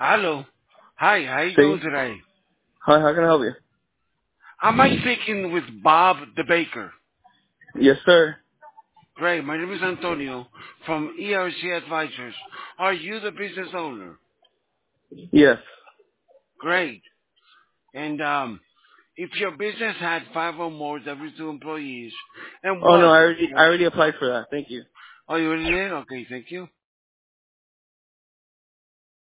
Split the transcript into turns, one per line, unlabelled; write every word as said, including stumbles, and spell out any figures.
Hello. Hi, how you doing
See?
today?
Hi, how can I help you?
Am I speaking with Bob the Baker?
Yes, sir.
Great, my name is Antonio from E R C Advisors. Are you the business owner?
Yes.
Great. And um, if your business had five or more W two employees, and
Oh no,
was,
I already I already applied for that. Thank you.
oh, you already did? Okay, thank you.